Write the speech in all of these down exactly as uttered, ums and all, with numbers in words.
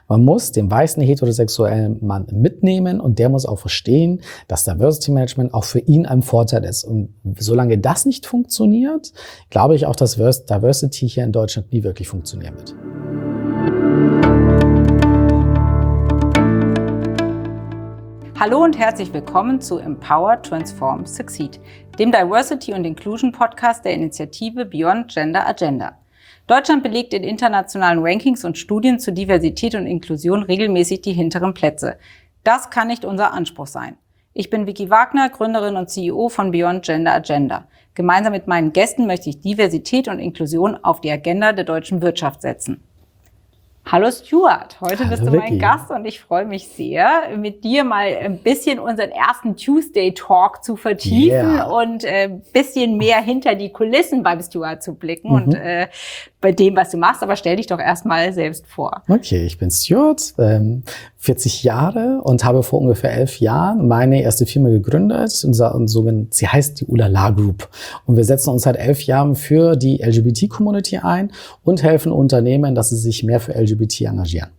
Man muss den weißen heterosexuellen Mann mitnehmen und der muss auch verstehen, dass Diversity Management auch für ihn ein Vorteil ist. Und solange das nicht funktioniert, glaube ich auch, dass Diversity hier in Deutschland nie wirklich funktionieren wird. Hallo und herzlich willkommen zu Empower, Transform, Succeed, dem Diversity und Inclusion Podcast der Initiative Beyond Gender Agenda. Deutschland belegt in internationalen Rankings und Studien zu Diversität und Inklusion regelmäßig die hinteren Plätze. Das kann nicht unser Anspruch sein. Ich bin Vicky Wagner, Gründerin und C E O von Beyond Gender Agenda. Gemeinsam mit meinen Gästen möchte ich Diversität und Inklusion auf die Agenda der deutschen Wirtschaft setzen. Hallo Stuart, heute Hallo bist du Vicky. mein Gast und ich freue mich sehr, mit dir mal ein bisschen unseren ersten Tuesday Talk zu vertiefen Yeah. und ein äh, bisschen mehr hinter die Kulissen beim Stuart zu blicken Mhm. und äh, bei dem, was du machst. Aber stell dich doch erstmal selbst vor. Okay, ich bin Stuart, ähm, vierzig Jahre und habe vor ungefähr elf Jahren meine erste Firma gegründet. Unser, und so, sie heißt die Ulala Group. Und wir setzen uns seit elf Jahren für die L G B T-Community ein und helfen Unternehmen, dass sie sich mehr für L G B T engagieren.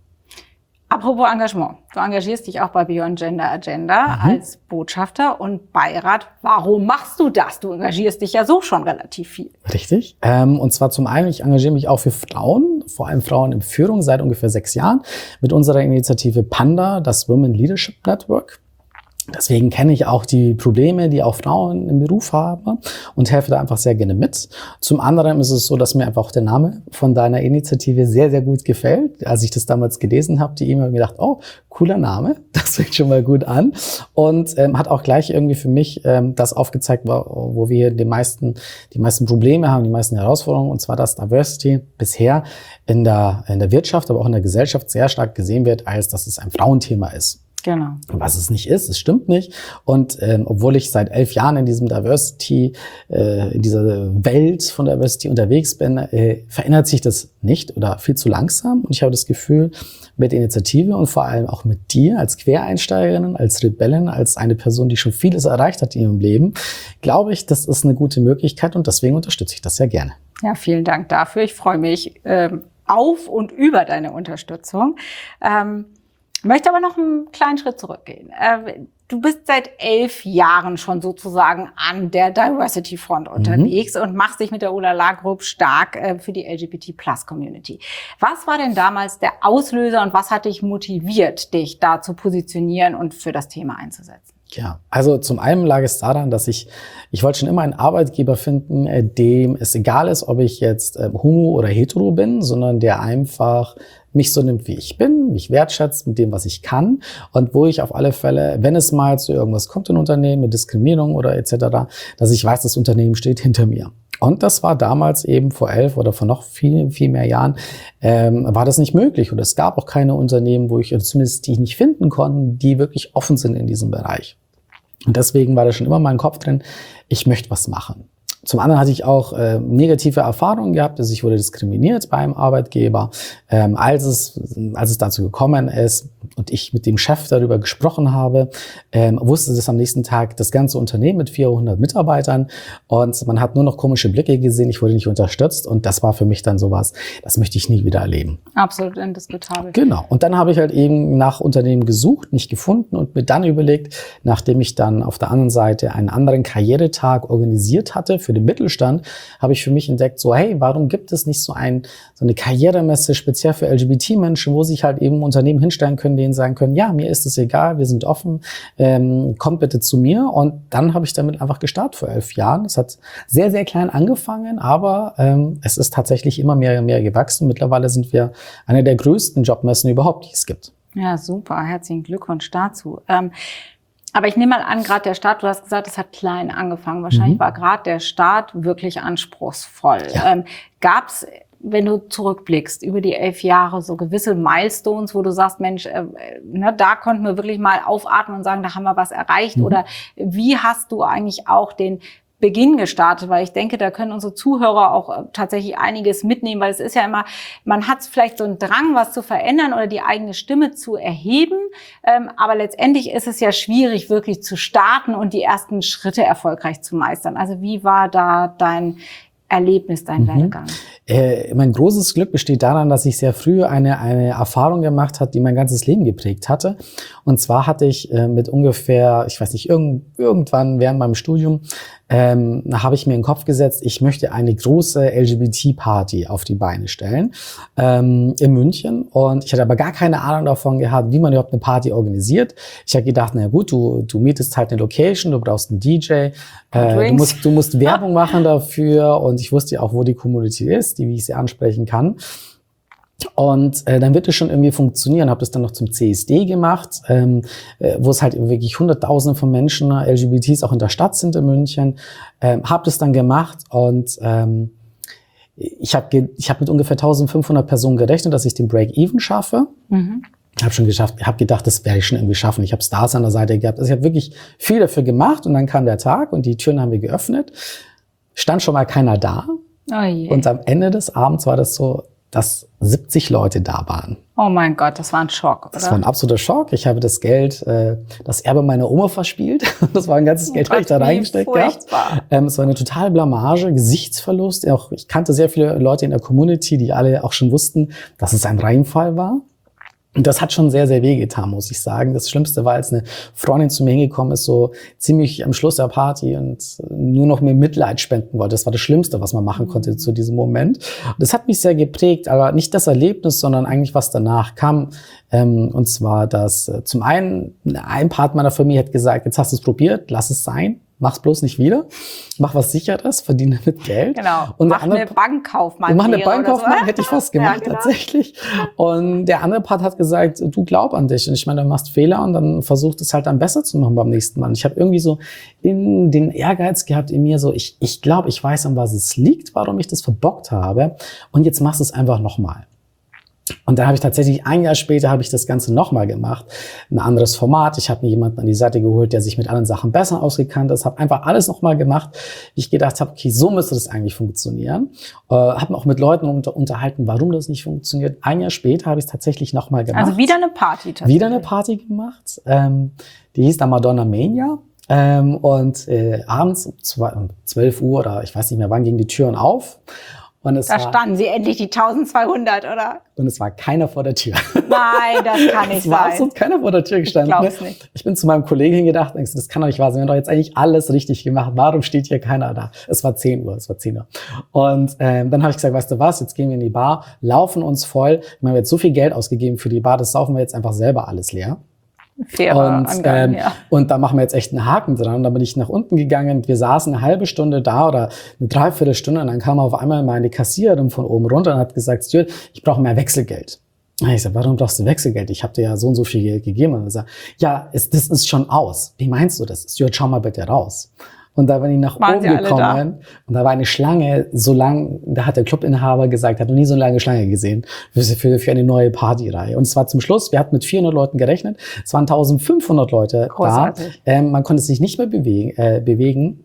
Apropos Engagement. Du engagierst dich auch bei Beyond Gender Agenda Mhm. als Botschafter und Beirat. Warum machst du das? Du engagierst dich ja so schon relativ viel. Richtig. Ähm, und zwar zum einen, ich engagiere mich auch für Frauen, vor allem Frauen in Führung seit ungefähr sechs Jahren mit unserer Initiative Panda, das Women Leadership Network. Deswegen kenne ich auch die Probleme, die auch Frauen im Beruf haben und helfe da einfach sehr gerne mit. Zum anderen ist es so, dass mir einfach auch der Name von deiner Initiative sehr, sehr gut gefällt. Als ich das damals gelesen habe, die E-Mail, habe ich gedacht, oh, cooler Name, das fängt schon mal gut an. Und ähm, hat auch gleich irgendwie für mich ähm, das aufgezeigt, wo, wo wir die meisten, die meisten Probleme haben, die meisten Herausforderungen. Und zwar, dass Diversity bisher in der, in der Wirtschaft, aber auch in der Gesellschaft sehr stark gesehen wird, als dass es ein Frauenthema ist. Genau. Was es nicht ist, es stimmt nicht. Und ähm, obwohl ich seit elf Jahren in diesem Diversity, äh, in dieser Welt von Diversity unterwegs bin, äh, verändert sich das nicht oder viel zu langsam. Und ich habe das Gefühl, mit der Initiative und vor allem auch mit dir als Quereinsteigerin, als Rebellin, als eine Person, die schon vieles erreicht hat in ihrem Leben, glaube ich, das ist eine gute Möglichkeit und deswegen unterstütze ich das sehr gerne. Ja, vielen Dank dafür. Ich freue mich ähm, auf und über deine Unterstützung. Ähm, möchte aber noch einen kleinen Schritt zurückgehen. Äh, du bist seit elf Jahren schon sozusagen an der Diversity-Front unterwegs mhm. und machst dich mit der Ulala Group stark äh, für die L G B T Plus Community. Was war denn damals der Auslöser und was hat dich motiviert, dich da zu positionieren und für das Thema einzusetzen? Ja, also zum einen lag es daran, dass ich, ich wollte schon immer einen Arbeitgeber finden, äh, dem es egal ist, ob ich jetzt äh, homo oder hetero bin, sondern der einfach mich so nimmt, wie ich bin, mich wertschätzt mit dem, was ich kann und wo ich auf alle Fälle, wenn es mal zu irgendwas kommt in Unternehmen, mit Diskriminierung oder et cetera, dass ich weiß, das Unternehmen steht hinter mir. Und das war damals eben vor elf oder vor noch viel, viel mehr Jahren, ähm, war das nicht möglich. Und es gab auch keine Unternehmen, wo ich, zumindest die ich nicht finden konnte, die wirklich offen sind in diesem Bereich. Und deswegen war da schon immer in meinem Kopf drin, ich möchte was machen. Zum anderen hatte ich auch äh, negative Erfahrungen gehabt, also ich wurde diskriminiert beim Arbeitgeber, ähm, als es als es dazu gekommen ist und ich mit dem Chef darüber gesprochen habe, ähm, wusste das am nächsten Tag das ganze Unternehmen mit vierhundert Mitarbeitern und man hat nur noch komische Blicke gesehen, ich wurde nicht unterstützt und das war für mich dann sowas, das möchte ich nie wieder erleben. Absolut indiskutabel. Genau. Und dann habe ich halt eben nach Unternehmen gesucht, nicht gefunden und mir dann überlegt, nachdem ich dann auf der anderen Seite einen anderen Karrieretag organisiert hatte für den Mittelstand, habe ich für mich entdeckt, so hey, warum gibt es nicht so ein so eine Karrieremesse speziell für L G B T-Menschen, wo sich halt eben Unternehmen hinstellen können, denen sagen können, ja, mir ist es egal, wir sind offen, ähm, kommt bitte zu mir. Und dann habe ich damit einfach gestartet vor elf Jahren. Es hat sehr, sehr klein angefangen, aber ähm, es ist tatsächlich immer mehr und mehr gewachsen. Mittlerweile sind wir eine der größten Jobmessen überhaupt, die es gibt. Ja, super. Herzlichen Glückwunsch dazu. Ähm, Aber ich nehme mal an, gerade der Start, du hast gesagt, es hat klein angefangen. Wahrscheinlich mhm. war gerade der Start wirklich anspruchsvoll. Ja. Ähm, Gab es, wenn du zurückblickst, über die elf Jahre so gewisse Milestones, wo du sagst, Mensch, äh, ne, da konnten wir wirklich mal aufatmen und sagen, da haben wir was erreicht? Mhm. Oder wie hast du eigentlich auch den Beginn gestartet, weil ich denke, da können unsere Zuhörer auch tatsächlich einiges mitnehmen, weil es ist ja immer, man hat vielleicht so einen Drang, was zu verändern oder die eigene Stimme zu erheben, ähm, aber letztendlich ist es ja schwierig, wirklich zu starten und die ersten Schritte erfolgreich zu meistern. Also wie war da dein Erlebnis, dein mhm. Werdegang? Äh, mein großes Glück besteht daran, dass ich sehr früh eine, eine Erfahrung gemacht habe, die mein ganzes Leben geprägt hatte. Und zwar hatte ich äh, mit ungefähr, ich weiß nicht, irgend, irgendwann während meinem Studium, ähm, habe ich mir in den Kopf gesetzt, ich möchte eine große L G B T-Party auf die Beine stellen ähm, in München. Und ich hatte aber gar keine Ahnung davon gehabt, wie man überhaupt eine Party organisiert. Ich habe gedacht, na gut, du, du mietest halt eine Location, du brauchst einen D J, äh, du musst, du musst Werbung machen dafür. Und ich wusste ja auch, wo die Community ist, die, wie ich sie ansprechen kann. Und äh, dann wird es schon irgendwie funktionieren. Habe das dann noch zum C S D gemacht, ähm, äh, wo es halt wirklich Hunderttausende von Menschen, L G B Ts auch in der Stadt sind in München. Ähm, habe das dann gemacht und ähm, ich habe ge- ich habe mit ungefähr eintausendfünfhundert Personen gerechnet, dass ich den Break-Even schaffe. Mhm. Habe schon geschafft. Ich habe gedacht, das werde ich schon irgendwie schaffen. Ich habe Stars an der Seite gehabt. Also ich habe wirklich viel dafür gemacht und dann kam der Tag und die Türen haben wir geöffnet. Stand schon mal keiner da. Oh je. Und am Ende des Abends war das so, dass siebzig Leute da waren. Oh mein Gott, das war ein Schock, oder? Das war ein absoluter Schock. Ich habe das Geld, äh, das Erbe meiner Oma verspielt. Das war ein ganzes Geld, das ich da reingesteckt habe. Ähm, es war eine totale Blamage, Gesichtsverlust. Auch ich kannte sehr viele Leute in der Community, die alle auch schon wussten, dass es ein Reinfall war. Und das hat schon sehr, sehr wehgetan, muss ich sagen. Das Schlimmste war, als eine Freundin zu mir hingekommen ist, so ziemlich am Schluss der Party und nur noch mir Mitleid spenden wollte. Das war das Schlimmste, was man machen konnte zu diesem Moment. Und das hat mich sehr geprägt, aber nicht das Erlebnis, sondern eigentlich, was danach kam. Ähm, und zwar, dass äh, zum einen ein Part meiner Familie hat gesagt, jetzt hast du es probiert, lass es sein. Mach's bloß nicht wieder. Mach was Sicheres, verdiene mit Geld. Genau. Und mach andere, eine Bankkaufmann. Mach eine Bankkaufmann, so. Hätte ich fast gemacht, ja, genau. tatsächlich. Und der andere Part hat gesagt, du glaub an dich. Und ich meine, du machst Fehler und dann versuch es halt dann besser zu machen beim nächsten Mal. Und ich habe irgendwie so in den Ehrgeiz gehabt in mir so, ich ich glaube, ich weiß, an was es liegt, warum ich das verbockt habe. Und jetzt machst du es einfach nochmal. Und dann habe ich tatsächlich ein Jahr später habe ich das Ganze nochmal gemacht, ein anderes Format. Ich habe mir jemanden an die Seite geholt, der sich mit anderen Sachen besser ausgekannt ist. Habe einfach alles nochmal gemacht, wie ich gedacht habe, okay, so müsste das eigentlich funktionieren. Äh, habe auch mit Leuten unter, unterhalten, warum das nicht funktioniert. Ein Jahr später habe ich es tatsächlich nochmal gemacht. Also wieder eine Party tatsächlich. Wieder eine Party gemacht. Ähm, die hieß dann Madonna Mania. Ähm, und äh, abends um zwölf Uhr oder ich weiß nicht mehr wann gingen die Türen auf. Und es da war, standen sie endlich, die zwölfhundert, oder? Und es war keiner vor der Tür. Nein, das kann nicht sein. Es war absolut keiner vor der Tür gestanden. Ich glaub's nicht. Ich bin zu meinem Kollegen hingedacht und ich so, das kann doch nicht wahr sein. Wir haben doch jetzt eigentlich alles richtig gemacht. Warum steht hier keiner da? Es war zehn Uhr, es war zehn Uhr. Und ähm, dann habe ich gesagt, weißt du was, jetzt gehen wir in die Bar, laufen uns voll. Wir haben jetzt so viel Geld ausgegeben für die Bar, das saufen wir jetzt einfach selber alles leer. Fairer und, Angang, ähm, ja. und da machen wir jetzt echt einen Haken dran. Und dann bin ich nach unten gegangen. Wir saßen eine halbe Stunde da oder eine Dreiviertelstunde und dann kam auf einmal meine Kassiererin von oben runter und hat gesagt, Stuart, ich brauche mehr Wechselgeld. Und ich sag, warum brauchst du Wechselgeld? Ich habe dir ja so und so viel Geld gegeben. Und er sagt, ja, ist, das ist schon aus. Wie meinst du das? Stuart, schau mal bitte raus. Und da bin ich nach Waren oben gekommen und da war eine Schlange so lang, da hat der Clubinhaber gesagt, hat noch nie so eine lange Schlange gesehen für, für, für eine neue Partyreihe. Und es war zum Schluss, wir hatten mit vierhundert Leuten gerechnet, es waren eintausendfünfhundert Leute Großartig. da. Ähm, man konnte sich nicht mehr bewegen. Äh, bewegen.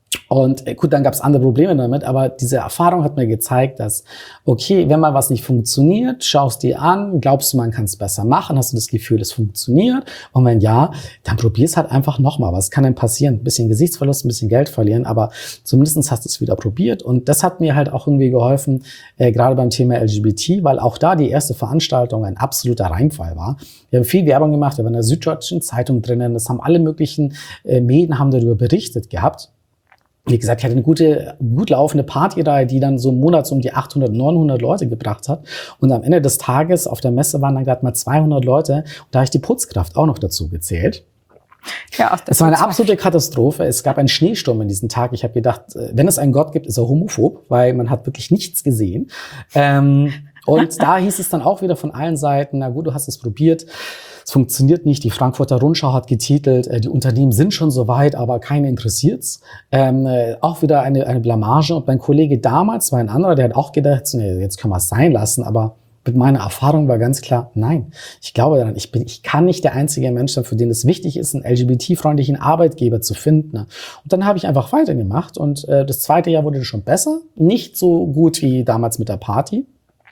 Und äh, gut, dann gab es andere Probleme damit, aber diese Erfahrung hat mir gezeigt, dass, okay, wenn mal was nicht funktioniert, schaust dir an, glaubst du, man kann es besser machen, hast du das Gefühl, es funktioniert? Und wenn ja, dann probier's halt einfach nochmal. Was kann denn passieren? Ein bisschen Gesichtsverlust, ein bisschen Geld verlieren, aber zumindest hast du es wieder probiert. Und das hat mir halt auch irgendwie geholfen, äh, gerade beim Thema L G B T, weil auch da die erste Veranstaltung ein absoluter Reinfall war. Wir haben viel Werbung gemacht, wir waren in der Süddeutschen Zeitung drinnen, das haben alle möglichen äh, Medien haben darüber berichtet gehabt. Wie gesagt, ich hatte eine gute, gut laufende Partyreihe, die dann so im Monat so um die achthundert, neunhundert Leute gebracht hat. Und am Ende des Tages auf der Messe waren dann gerade mal zweihundert Leute. Und da habe ich die Putzkraft auch noch dazu gezählt. Ja, es war eine absolute Katastrophe. Es gab einen Schneesturm in diesem Tag. Ich habe gedacht, wenn es einen Gott gibt, ist er homophob, weil man hat wirklich nichts gesehen. Ähm, und da hieß es dann auch wieder von allen Seiten, na gut, du hast es probiert. Es funktioniert nicht. Die Frankfurter Rundschau hat getitelt, äh, die Unternehmen sind schon so weit, aber keinen interessiert's. Ähm, äh, auch wieder eine, eine Blamage. Und mein Kollege damals war ein anderer, der hat auch gedacht, so, nee, jetzt können wir es sein lassen. Aber mit meiner Erfahrung war ganz klar, nein. Ich glaube daran, ich bin, ich kann nicht der einzige Mensch sein, für den es wichtig ist, einen L G B T-freundlichen Arbeitgeber zu finden. Und dann habe ich einfach weitergemacht. Und äh, das zweite Jahr wurde schon besser. Nicht so gut wie damals mit der Party.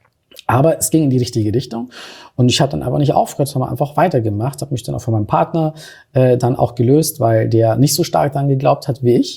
Aber es ging in die richtige Richtung und ich habe dann aber nicht aufgehört, sondern einfach weitergemacht, habe mich dann auch von meinem Partner äh, dann auch gelöst, weil der nicht so stark daran geglaubt hat wie ich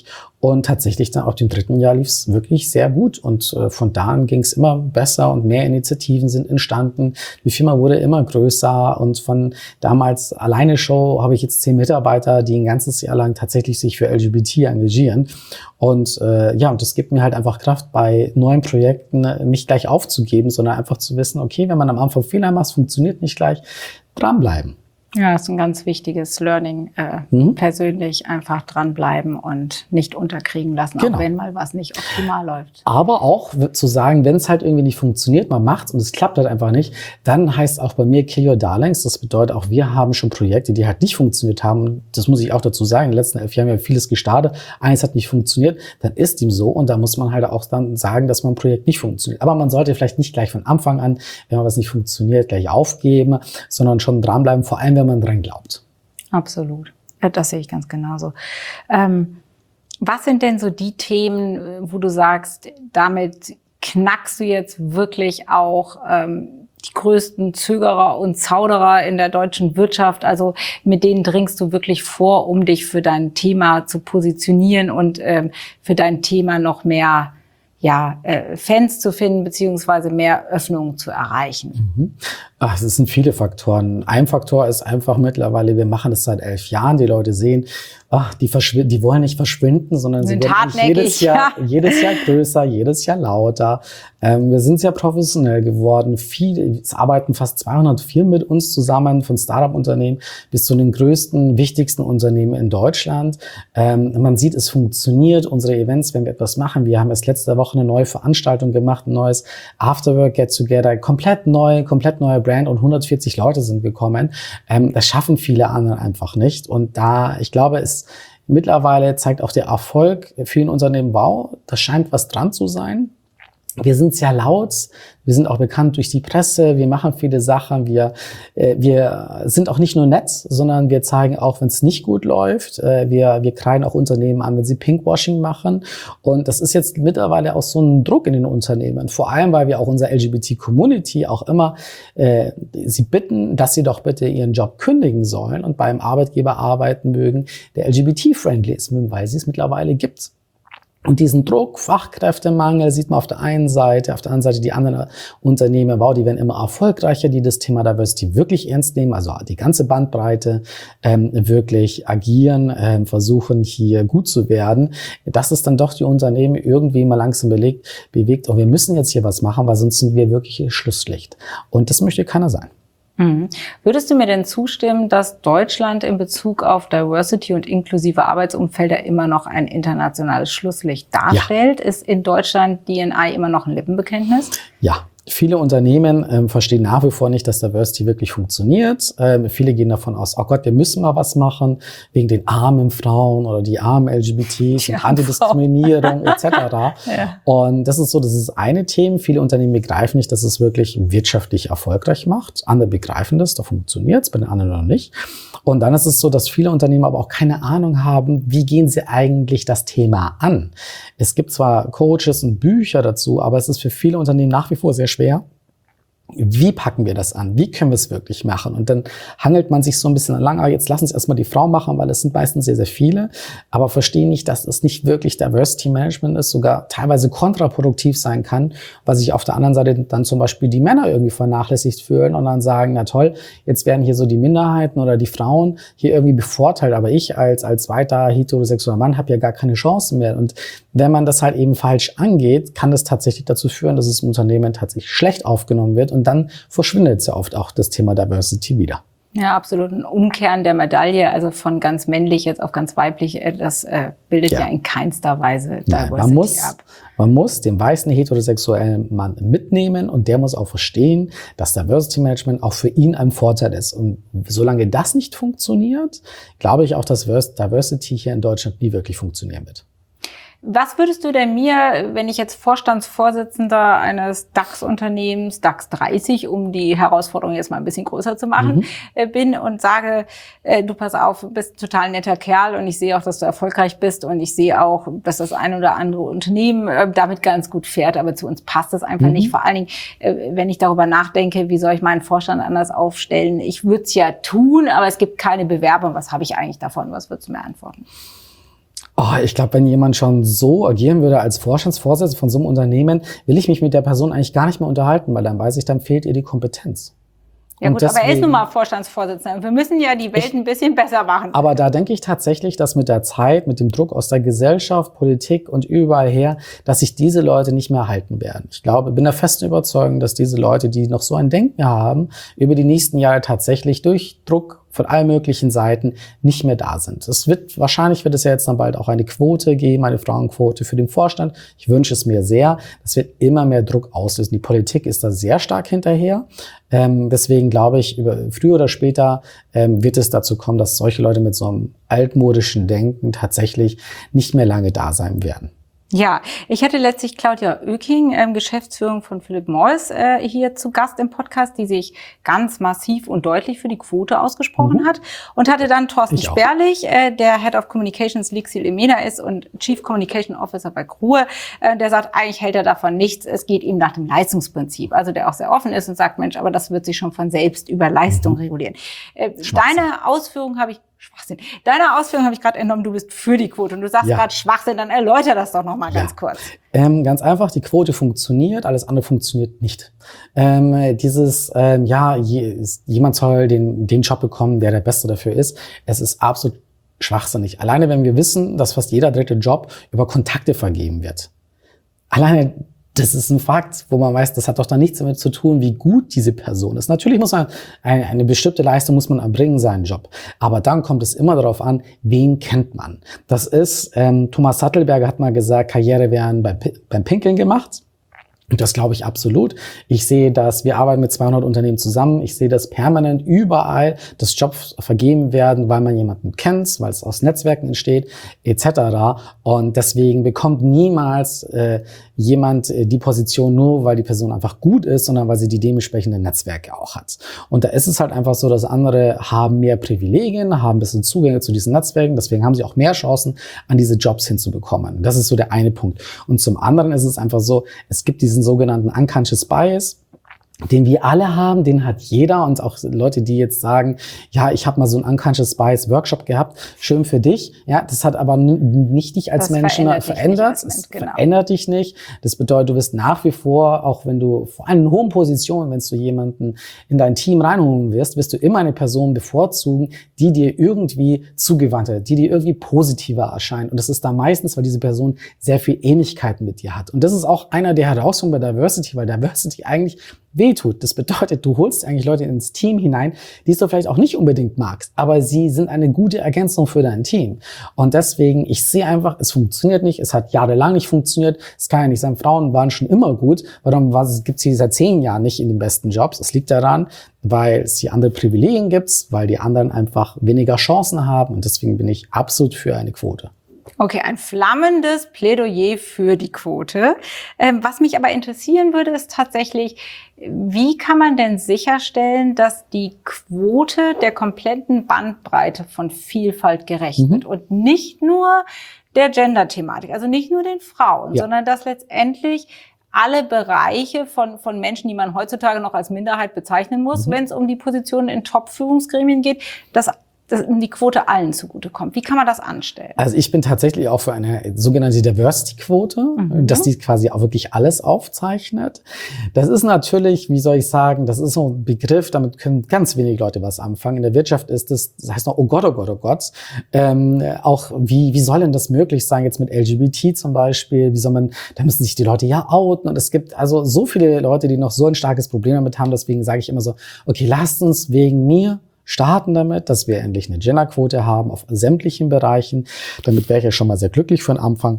Und tatsächlich dann auf dem dritten Jahr lief es wirklich sehr gut. Und äh, von da an ging es immer besser und mehr Initiativen sind entstanden. Die Firma wurde immer größer und von damals alleine Show habe ich jetzt zehn Mitarbeiter, die ein ganzes Jahr lang tatsächlich sich für L G B T engagieren. Und äh, ja, und das gibt mir halt einfach Kraft, bei neuen Projekten nicht gleich aufzugeben, sondern einfach zu wissen, okay, wenn man am Anfang Fehler macht, funktioniert nicht gleich, dranbleiben. Ja, das ist ein ganz wichtiges Learning. Äh, mhm. Persönlich einfach dranbleiben und nicht unterkriegen lassen, genau. Auch wenn mal was nicht optimal läuft. Aber auch zu sagen, wenn es halt irgendwie nicht funktioniert, man macht's und es klappt halt einfach nicht, dann heißt auch bei mir Kill Your Darlings. Das bedeutet auch, wir haben schon Projekte, die halt nicht funktioniert haben. Das muss ich auch dazu sagen. In den letzten elf Jahren haben wir vieles gestartet. Eines hat nicht funktioniert, dann ist ihm so. Und da muss man halt auch dann sagen, dass man ein Projekt nicht funktioniert. Aber man sollte vielleicht nicht gleich von Anfang an, wenn man was nicht funktioniert, gleich aufgeben, sondern schon dranbleiben, vor allem wenn man dran glaubt. Absolut. Das sehe ich ganz genauso. Ähm, was sind denn so die Themen, wo du sagst, damit knackst du jetzt wirklich auch ähm, die größten Zögerer und Zauderer in der deutschen Wirtschaft? Also mit denen dringst du wirklich vor, um dich für dein Thema zu positionieren und ähm, für dein Thema noch mehr ja, äh, Fans zu finden, beziehungsweise mehr Öffnungen zu erreichen? Mhm. Ach, es sind viele Faktoren. Ein Faktor ist einfach mittlerweile, wir machen das seit elf Jahren, die Leute sehen, ach, die verschwinden, die wollen nicht verschwinden, sondern sind sie werden jedes Jahr, ja. jedes Jahr größer, jedes Jahr lauter. Ähm, wir sind sehr professionell geworden. Viele, es arbeiten fast zweihundert Firmen mit uns zusammen, von Startup-Unternehmen bis zu den größten, wichtigsten Unternehmen in Deutschland. Ähm, man sieht, es funktioniert. Unsere Events, wenn wir etwas machen, wir haben erst letzte Woche eine neue Veranstaltung gemacht, ein neues Afterwork Get Together, komplett neu, komplett neue Brand und hundertvierzig Leute sind gekommen. Ähm, das schaffen viele andere einfach nicht. Und da, ich glaube, es mittlerweile zeigt auch der Erfolg vielen Unternehmen, wow, da scheint was dran zu sein. Wir sind sehr laut, wir sind auch bekannt durch die Presse, wir machen viele Sachen, wir äh, wir sind auch nicht nur nett, sondern wir zeigen auch, wenn es nicht gut läuft. Äh, wir wir kreiden auch Unternehmen an, wenn sie Pinkwashing machen. Und das ist jetzt mittlerweile auch so ein Druck in den Unternehmen, vor allem, weil wir auch unser L G B T-Community auch immer äh, sie bitten, dass sie doch bitte ihren Job kündigen sollen und beim Arbeitgeber arbeiten mögen, der L G B T-friendly ist, weil sie es mittlerweile gibt. Und diesen Druck, Fachkräftemangel sieht man auf der einen Seite, auf der anderen Seite die anderen Unternehmen, wow, die werden immer erfolgreicher, die das Thema Diversity wirklich ernst nehmen, also die ganze Bandbreite ähm, wirklich agieren, ähm, versuchen hier gut zu werden. Das ist dann doch die Unternehmen irgendwie mal langsam belegt, bewegt, und wir müssen jetzt hier was machen, weil sonst sind wir wirklich Schlusslicht. Und das möchte keiner sein. Mhm. Würdest du mir denn zustimmen, dass Deutschland in Bezug auf Diversity und inklusive Arbeitsumfelder immer noch ein internationales Schlusslicht darstellt? Ja. Ist in Deutschland D and I immer noch ein Lippenbekenntnis? Ja. Viele Unternehmen ähm, verstehen nach wie vor nicht, dass Diversity wirklich funktioniert. Ähm, viele gehen davon aus, oh Gott, wir müssen mal was machen wegen den armen Frauen oder die armen L G B Ts und Antidiskriminierung et cetera. Ja. Und das ist so, das ist eine Thema. Viele Unternehmen begreifen nicht, dass es wirklich wirtschaftlich erfolgreich macht. Andere begreifen das, da funktioniert es, bei den anderen noch nicht. Und dann ist es so, dass viele Unternehmen aber auch keine Ahnung haben, wie gehen sie eigentlich das Thema an. Es gibt zwar Coaches und Bücher dazu, aber es ist für viele Unternehmen nach wie vor sehr schwer. Wie packen wir das an? Wie können wir es wirklich machen? Und dann hangelt man sich so ein bisschen lang, aber jetzt lassen Sie erstmal die Frau machen, weil es sind meistens sehr, sehr viele, aber verstehen nicht, dass es nicht wirklich Diversity Management ist, sogar teilweise kontraproduktiv sein kann, weil sich auf der anderen Seite dann zum Beispiel die Männer irgendwie vernachlässigt fühlen und dann sagen, na toll, jetzt werden hier so die Minderheiten oder die Frauen hier irgendwie bevorteilt, aber ich als als weiter heterosexueller Mann habe ja gar keine Chancen mehr. Und wenn man das halt eben falsch angeht, kann das tatsächlich dazu führen, dass es im Unternehmen tatsächlich schlecht aufgenommen wird. Und dann verschwindet sehr oft auch das Thema Diversity wieder. Ja, absolut. Ein Umkehren der Medaille, also von ganz männlich jetzt auf ganz weiblich, das äh, bildet ja. ja in keinster Weise Diversity man muss, ab. Man muss den weißen heterosexuellen Mann mitnehmen und der muss auch verstehen, dass Diversity Management auch für ihn ein Vorteil ist. Und solange das nicht funktioniert, glaube ich auch, dass Diversity hier in Deutschland nie wirklich funktionieren wird. Was würdest du denn mir, wenn ich jetzt Vorstandsvorsitzender eines DAX-Unternehmens, DAX dreißig, um die Herausforderung jetzt mal ein bisschen größer zu machen, mhm. bin und sage, äh, du pass auf, bist ein total netter Kerl und ich sehe auch, dass du erfolgreich bist und ich sehe auch, dass das ein oder andere Unternehmen äh, damit ganz gut fährt, aber zu uns passt das einfach mhm. nicht. Vor allen Dingen, äh, wenn ich darüber nachdenke, wie soll ich meinen Vorstand anders aufstellen? Ich würde es ja tun, aber es gibt keine Bewerbung. Was habe ich eigentlich davon? Was würdest du mir antworten? Oh, ich glaube, wenn jemand schon so agieren würde als Vorstandsvorsitzender von so einem Unternehmen, will ich mich mit der Person eigentlich gar nicht mehr unterhalten, weil dann weiß ich, dann fehlt ihr die Kompetenz. Ja gut, deswegen, aber er ist nun mal Vorstandsvorsitzender. Wir müssen ja die Welt ich, ein bisschen besser machen. Aber da denke ich tatsächlich, dass mit der Zeit, mit dem Druck aus der Gesellschaft, Politik und überall her, dass sich diese Leute nicht mehr halten werden. Ich glaube, bin der festen Überzeugung, dass diese Leute, die noch so ein Denken haben, über die nächsten Jahre tatsächlich durch Druck von allen möglichen Seiten nicht mehr da sind. Es wird, wahrscheinlich wird es ja jetzt dann bald auch eine Quote geben, eine Frauenquote für den Vorstand. Ich wünsche es mir sehr. Das wird immer mehr Druck auslösen. Die Politik ist da sehr stark hinterher. Ähm, deswegen glaube ich, über, früher oder später ähm, wird es dazu kommen, dass solche Leute mit so einem altmodischen Denken tatsächlich nicht mehr lange da sein werden. Ja, ich hatte letztlich Claudia Oeking, ähm, Geschäftsführung von Philip Morris, äh, hier zu Gast im Podcast, die sich ganz massiv und deutlich für die Quote ausgesprochen mhm. hat. Und hatte dann Thorsten ich Sperlich, äh, der Head of Communications Lixil Emena ist und Chief Communication Officer bei Grue, äh, der sagt, eigentlich hält er davon nichts. Es geht ihm nach dem Leistungsprinzip. Also der auch sehr offen ist und sagt, Mensch, aber das wird sich schon von selbst über Leistung mhm. regulieren. Äh, deine Ausführungen habe ich Schwachsinn. Deine Ausführung habe ich gerade entnommen, du bist für die Quote und du sagst ja. gerade Schwachsinn, dann erläuter das doch nochmal ja. ganz kurz. Ähm, ganz einfach, die Quote funktioniert, alles andere funktioniert nicht. Ähm, dieses, ähm, ja, je, jemand soll den, den Job bekommen, der der Beste dafür ist, es ist absolut schwachsinnig. Alleine wenn wir wissen, dass fast jeder dritte Job über Kontakte vergeben wird. Alleine das ist ein Fakt, wo man weiß, das hat doch da nichts damit zu tun, wie gut diese Person ist. Natürlich muss man, eine, eine bestimmte Leistung muss man erbringen, seinen Job. Aber dann kommt es immer darauf an, wen kennt man. Das ist, ähm, Thomas Sattelberger hat mal gesagt, Karriere werden beim, beim Pinkeln gemacht. Und das glaube ich absolut. Ich sehe, dass wir arbeiten mit zweihundert Unternehmen zusammen. Ich sehe, dass permanent überall, dass Jobs vergeben werden, weil man jemanden kennt, weil es aus Netzwerken entsteht, et cetera. Und deswegen bekommt niemals äh, jemand äh, die Position nur, weil die Person einfach gut ist, sondern weil sie die dementsprechenden Netzwerke auch hat. Und da ist es halt einfach so, dass andere haben mehr Privilegien, haben ein bisschen Zugänge zu diesen Netzwerken. Deswegen haben sie auch mehr Chancen, an diese Jobs hinzubekommen. Das ist so der eine Punkt. Und zum anderen ist es einfach so, es gibt diesen sogenannten Unconscious Bias, den wir alle haben, den hat jeder und auch Leute, die jetzt sagen, ja, ich habe mal so einen Unconscious Bias Workshop gehabt, schön für dich. Ja, das hat aber nicht dich als das Menschen verändert. verändert. Es genau. verändert dich nicht. Das bedeutet, du wirst nach wie vor, auch wenn du vor allem in hohen Positionen, wenn du jemanden in dein Team reinholen wirst, wirst du immer eine Person bevorzugen, die dir irgendwie zugewandter, die dir irgendwie positiver erscheint. Und das ist da meistens, weil diese Person sehr viel Ähnlichkeiten mit dir hat. Und das ist auch einer der Herausforderungen bei Diversity, weil Diversity eigentlich wehtut. Das bedeutet, du holst eigentlich Leute ins Team hinein, die du vielleicht auch nicht unbedingt magst, aber sie sind eine gute Ergänzung für dein Team. Und deswegen, ich sehe einfach, es funktioniert nicht, es hat jahrelang nicht funktioniert, es kann ja nicht sein, Frauen waren schon immer gut, warum gibt es sie seit zehn Jahren nicht in den besten Jobs? Es liegt daran, weil es die andere Privilegien gibt, weil die anderen einfach weniger Chancen haben und deswegen bin ich absolut für eine Quote. Okay, ein flammendes Plädoyer für die Quote. Ähm, was mich aber interessieren würde, ist tatsächlich, wie kann man denn sicherstellen, dass die Quote der kompletten Bandbreite von Vielfalt gerecht mhm. wird und nicht nur der Gender-Thematik, also nicht nur den Frauen, ja. sondern dass letztendlich alle Bereiche von, von Menschen, die man heutzutage noch als Minderheit bezeichnen muss, mhm. wenn es um die Positionen in Top-Führungsgremien geht, dass dass die Quote allen zugutekommt. Wie kann man das anstellen? Also ich bin tatsächlich auch für eine sogenannte Diversity-Quote, mhm. dass die quasi auch wirklich alles aufzeichnet. Das ist natürlich, wie soll ich sagen, das ist so ein Begriff, damit können ganz wenige Leute was anfangen. In der Wirtschaft ist das, das heißt noch, oh Gott, oh Gott, oh Gott. Ähm, auch wie, wie soll denn das möglich sein, jetzt mit L G B T zum Beispiel? Wie soll man, da müssen sich die Leute ja outen. Und es gibt also so viele Leute, die noch so ein starkes Problem damit haben. Deswegen sage ich immer so, okay, lasst uns wegen mir starten damit, dass wir endlich eine Genderquote haben auf sämtlichen Bereichen. Damit wäre ich ja schon mal sehr glücklich für den Anfang.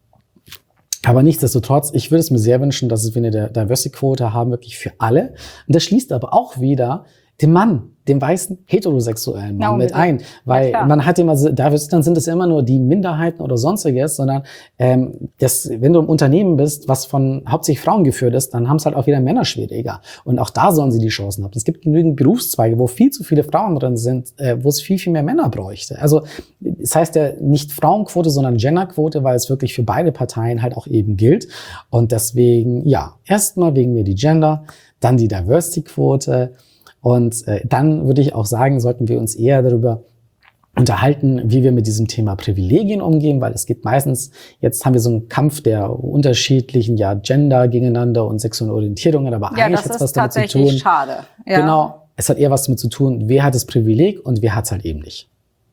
Aber nichtsdestotrotz, ich würde es mir sehr wünschen, dass wir eine Diversity-Quote haben, wirklich für alle. Und das schließt aber auch wieder den Mann, den weißen heterosexuellen Mann ja, mit ein, weil ja, man hat immer, da dann sind es immer nur die Minderheiten oder sonstiges, sondern ähm, das, wenn du im Unternehmen bist, was von hauptsächlich Frauen geführt ist, dann haben es halt auch wieder Männer schwieriger und auch da sollen sie die Chancen haben. Es gibt genügend Berufszweige, wo viel zu viele Frauen drin sind, äh, wo es viel viel mehr Männer bräuchte. Also das heißt ja nicht Frauenquote, sondern Genderquote, weil es wirklich für beide Parteien halt auch eben gilt und deswegen ja erstmal wegen mir die Gender, dann die Diversity-Quote. Und äh, dann würde ich auch sagen, sollten wir uns eher darüber unterhalten, wie wir mit diesem Thema Privilegien umgehen, weil es geht meistens, jetzt haben wir so einen Kampf der unterschiedlichen, ja, Gender gegeneinander und sexuellen Orientierungen, aber ja, eigentlich hat es was damit zu tun. Ja, das ist tatsächlich schade. Ja. Genau, es hat eher was damit zu tun, wer hat das Privileg und wer hat es halt eben nicht.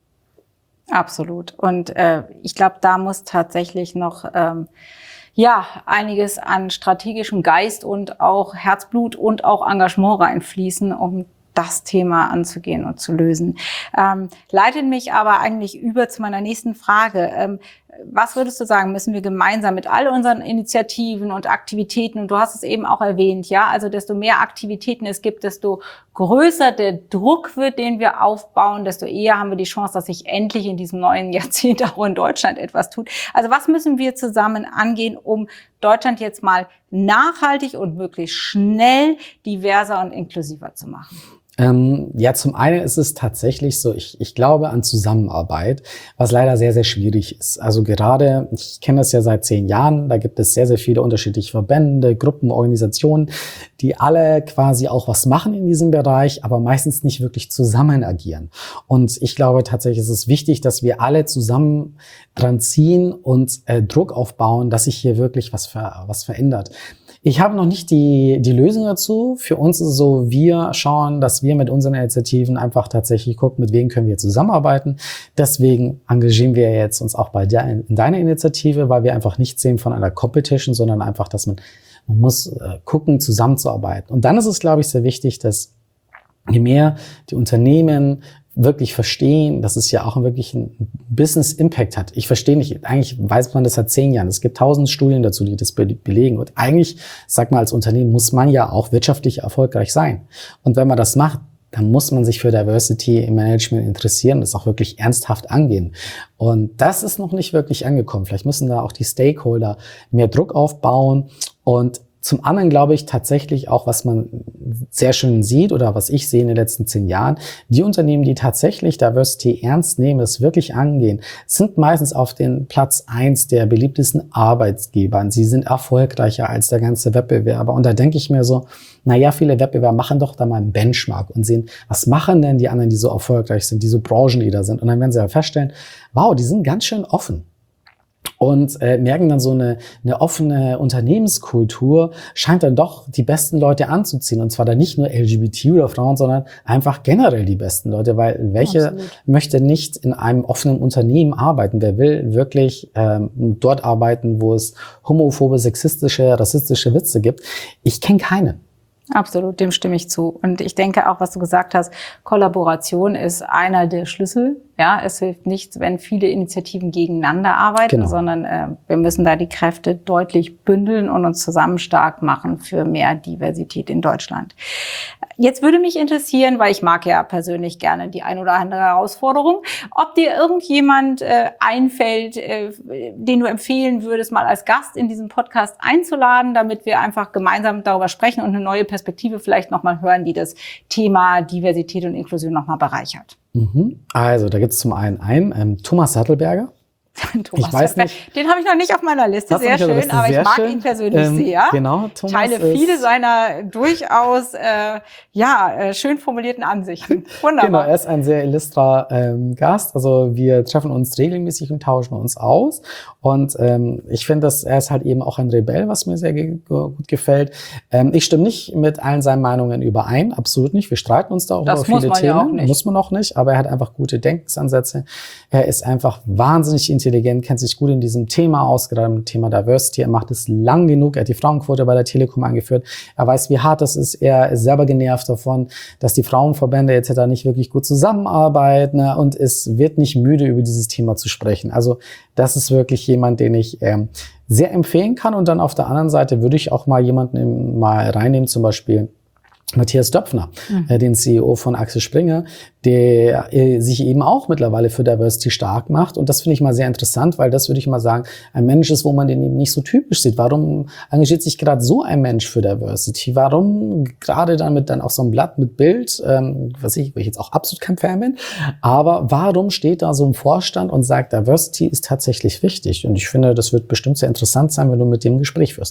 Absolut. Und äh, ich glaube, da muss tatsächlich noch ähm, ja einiges an strategischem Geist und auch Herzblut und auch Engagement reinfließen, um das Thema anzugehen und zu lösen. Ähm, leitet mich aber eigentlich über zu meiner nächsten Frage. Ähm, was würdest du sagen, müssen wir gemeinsam mit all unseren Initiativen und Aktivitäten, und du hast es eben auch erwähnt, ja, also desto mehr Aktivitäten es gibt, desto größer der Druck wird, den wir aufbauen, desto eher haben wir die Chance, dass sich endlich in diesem neuen Jahrzehnt auch in Deutschland etwas tut. Also was müssen wir zusammen angehen, um Deutschland jetzt mal nachhaltig und möglichst schnell diverser und inklusiver zu machen? Ähm, ja, zum einen ist es tatsächlich so, ich, ich glaube an Zusammenarbeit, was leider sehr, sehr schwierig ist. Also gerade, ich kenne das ja seit zehn Jahren, da gibt es sehr, sehr viele unterschiedliche Verbände, Gruppen, Organisationen, die alle quasi auch was machen in diesem Bereich, aber meistens nicht wirklich zusammen agieren. Und ich glaube tatsächlich ist es wichtig, dass wir alle zusammen dran ziehen und äh, Druck aufbauen, dass sich hier wirklich was, ver, was verändert. Ich habe noch nicht die, die Lösung dazu. Für uns ist es so, wir schauen, dass wir mit unseren Initiativen einfach tatsächlich gucken, mit wem können wir zusammenarbeiten. Deswegen engagieren wir jetzt uns auch bei der, in deiner Initiative, weil wir einfach nicht sehen von einer Competition, sondern einfach, dass man, man muss äh, gucken, zusammenzuarbeiten. Und dann ist es, glaube ich, sehr wichtig, dass je mehr die Unternehmen wirklich verstehen, dass es ja auch wirklich einen Business-Impact hat. Ich verstehe nicht, eigentlich weiß man das seit zehn Jahren. Es gibt tausend Studien dazu, die das belegen. Und eigentlich, sag mal, als Unternehmen muss man ja auch wirtschaftlich erfolgreich sein. Und wenn man das macht, dann muss man sich für Diversity im Management interessieren und das auch wirklich ernsthaft angehen. Und das ist noch nicht wirklich angekommen. Vielleicht müssen da auch die Stakeholder mehr Druck aufbauen. Und zum anderen glaube ich tatsächlich auch, was man sehr schön sieht oder was ich sehe in den letzten zehn Jahren, die Unternehmen, die tatsächlich Diversity ernst nehmen, das wirklich angehen, sind meistens auf den Platz eins der beliebtesten Arbeitgeber. Sie sind erfolgreicher als der ganze Wettbewerber. Und da denke ich mir so, naja, viele Wettbewerber machen doch da mal einen Benchmark und sehen, was machen denn die anderen, die so erfolgreich sind, die so Branchenleader sind. Und dann werden sie ja feststellen, wow, die sind ganz schön offen. Und äh, merken dann so eine, eine offene Unternehmenskultur scheint dann doch die besten Leute anzuziehen. Und zwar dann nicht nur L G B T oder Frauen, sondern einfach generell die besten Leute. Weil welche Absolut. Möchte nicht in einem offenen Unternehmen arbeiten? Wer will wirklich ähm, dort arbeiten, wo es homophobe, sexistische, rassistische Witze gibt? Ich kenne keine. Absolut, dem stimme ich zu. Und ich denke auch, was du gesagt hast, Kollaboration ist einer der Schlüssel. Ja, es hilft nichts, wenn viele Initiativen gegeneinander arbeiten, genau. sondern äh, wir müssen da die Kräfte deutlich bündeln und uns zusammen stark machen für mehr Diversität in Deutschland. Jetzt würde mich interessieren, weil ich mag ja persönlich gerne die ein oder andere Herausforderung, ob dir irgendjemand äh, einfällt, äh, den du empfehlen würdest, mal als Gast in diesem Podcast einzuladen, damit wir einfach gemeinsam darüber sprechen und eine neue Perspektive vielleicht nochmal hören, die das Thema Diversität und Inklusion nochmal bereichert. Also, da gibt es zum einen einen, ähm, Thomas Sattelberger. Thomas ich weiß nicht. Den habe ich noch nicht auf meiner Liste, sehr schön, Liste, aber ich mag schön. ihn persönlich ähm, sehr. Genau, Thomas teile viele seiner durchaus äh, ja äh, schön formulierten Ansichten. Wunderbar. Genau, er ist ein sehr illustrer ähm, Gast. Also wir treffen uns regelmäßig und tauschen uns aus. Und ähm, ich finde, dass er ist halt eben auch ein Rebell, was mir sehr ge- gut gefällt. Ähm, ich stimme nicht mit allen seinen Meinungen überein, absolut nicht. Wir streiten uns da auch das über viele muss man Themen. Ja auch nicht. Muss man auch nicht, aber er hat einfach gute Denkensansätze. Er ist einfach wahnsinnig intelligent. Intelligent, kennt sich gut in diesem Thema aus, gerade im Thema Diversity. Er macht es lang genug. Er hat die Frauenquote bei der Telekom eingeführt. Er weiß, wie hart das ist. Er ist selber genervt davon, dass die Frauenverbände et cetera nicht wirklich gut zusammenarbeiten. Und es wird nicht müde, über dieses Thema zu sprechen. Also das ist wirklich jemand, den ich ähm, sehr empfehlen kann. Und dann auf der anderen Seite würde ich auch mal jemanden mal reinnehmen, zum Beispiel Matthias Döpfner, mhm. äh, den C E O von Axel Springer, der äh, sich eben auch mittlerweile für Diversity stark macht. Und das finde ich mal sehr interessant, weil das, würde ich mal sagen, ein Mensch ist, wo man den eben nicht so typisch sieht. Warum engagiert sich gerade so ein Mensch für Diversity? Warum gerade damit dann auch so ein Blatt mit Bild, ähm, was ich, wo ich jetzt auch absolut kein Fan bin, aber warum steht da so ein Vorstand und sagt, Diversity ist tatsächlich wichtig? Und ich finde, das wird bestimmt sehr interessant sein, wenn du mit dem ein Gespräch führst.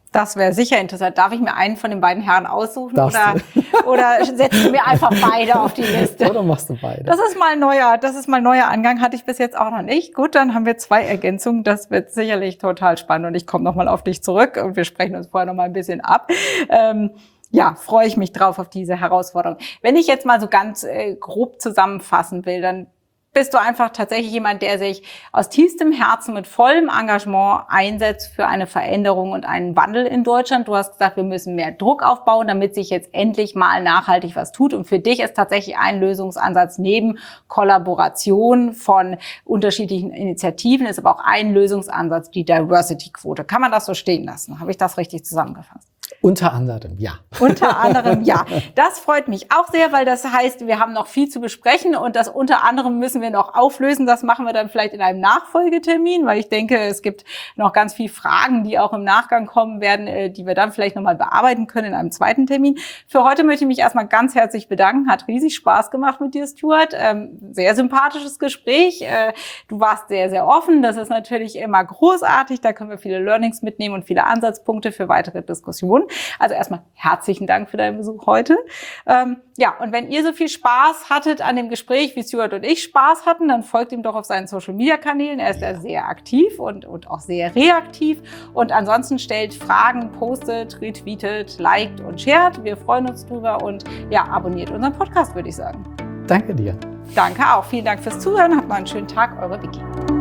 Das wäre sicher interessant. Darf ich mir einen von den beiden Herren aussuchen? Darfst oder, oder setzt du mir einfach beide auf die Liste? Oder machst du beide? Das ist mal ein neuer, das ist mal ein neuer Angang. Hatte ich bis jetzt auch noch nicht. Gut, dann haben wir zwei Ergänzungen. Das wird sicherlich total spannend. Und ich komme nochmal auf dich zurück und wir sprechen uns vorher nochmal ein bisschen ab. Ähm, ja, freue ich mich drauf auf diese Herausforderung. Wenn ich jetzt mal so ganz äh, grob zusammenfassen will, dann bist du einfach tatsächlich jemand, der sich aus tiefstem Herzen mit vollem Engagement einsetzt für eine Veränderung und einen Wandel in Deutschland. Du hast gesagt, wir müssen mehr Druck aufbauen, damit sich jetzt endlich mal nachhaltig was tut. Und für dich ist tatsächlich ein Lösungsansatz neben Kollaboration von unterschiedlichen Initiativen, ist aber auch ein Lösungsansatz die Diversity-Quote. Kann man das so stehen lassen? Habe ich das richtig zusammengefasst? Unter anderem, ja. Unter anderem, ja. Das freut mich auch sehr, weil das heißt, wir haben noch viel zu besprechen und das unter anderem müssen wir noch auflösen. Das machen wir dann vielleicht in einem Nachfolgetermin, weil ich denke, es gibt noch ganz viele Fragen, die auch im Nachgang kommen werden, die wir dann vielleicht nochmal bearbeiten können in einem zweiten Termin. Für heute möchte ich mich erstmal ganz herzlich bedanken. Hat riesig Spaß gemacht mit dir, Stuart. Sehr sympathisches Gespräch. Du warst sehr, sehr offen. Das ist natürlich immer großartig. Da können wir viele Learnings mitnehmen und viele Ansatzpunkte für weitere Diskussionen. Also erstmal herzlichen Dank für deinen Besuch heute. Ähm, ja, und wenn ihr so viel Spaß hattet an dem Gespräch, wie Stuart und ich Spaß hatten, dann folgt ihm doch auf seinen Social-Media-Kanälen. Er ist ja. da sehr aktiv und, und auch sehr reaktiv. Und ansonsten stellt Fragen, postet, retweetet, liked und shared. Wir freuen uns drüber und ja, abonniert unseren Podcast, würde ich sagen. Danke dir. Danke auch. Vielen Dank fürs Zuhören. Habt mal einen schönen Tag. Eure Vicky.